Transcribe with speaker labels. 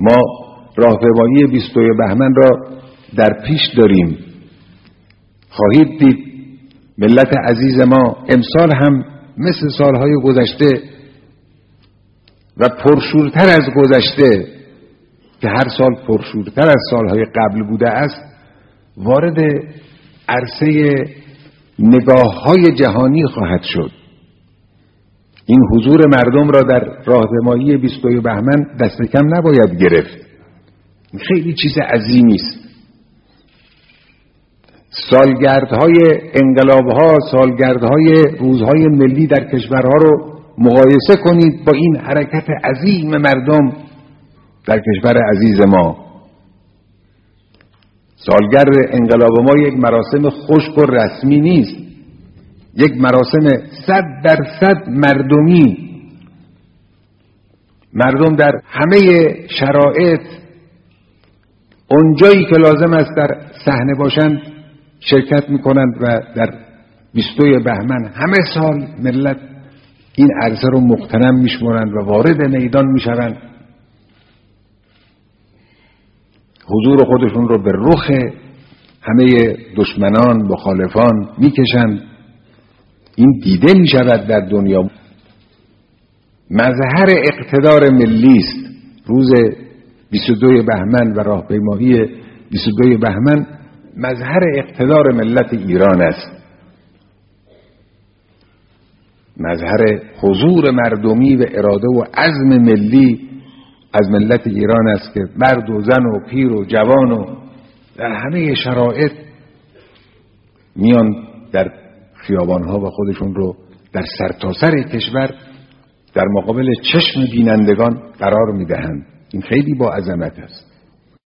Speaker 1: ما راهپیمایی 22 بهمن را در پیش داریم. خواهید دید ملت عزیز ما امسال هم مثل سالهای گذشته و پرشورتر از گذشته که هر سال پرشورتر از سالهای قبل بوده است، وارد عرصه نگاه‌های جهانی خواهد شد. این حضور مردم را در راهپیمایی 22 بهمن دست کم نباید گرفت. خیلی چیز عظیمی است. سالگردهای انقلاب‌ها، سالگردهای روزهای ملی در کشورها رو مقایسه کنید با این حرکت عظیم مردم در کشور عزیز ما. سالگرد انقلاب ما یک مراسم خشک و رسمی نیست، یک مراسم 100% مردمی. مردم در همه شرایط اونجایی که لازم است در صحنه باشند شرکت میکنند و در 22 بهمن همه سال ملت این عرصه رو مغتنم میشمارند و وارد میدان میشوند، حضور خودشون رو به رخ همه دشمنان مخالفان میکشند. این دیده میشود در دنیا. مظهر اقتدار ملی است روز 22 بهمن و راهپیمایی 22 بهمن مظهر اقتدار ملت ایران است. مظهر حضور مردمی و اراده و عزم ملی از ملت ایران است که مرد و زن و پیر و جوان و در همه شرایط میان در خیابانها و خودشون رو در سرتاسر کشور در مقابل چشم بینندگان قرار میدهند. این خیلی با عظمت است.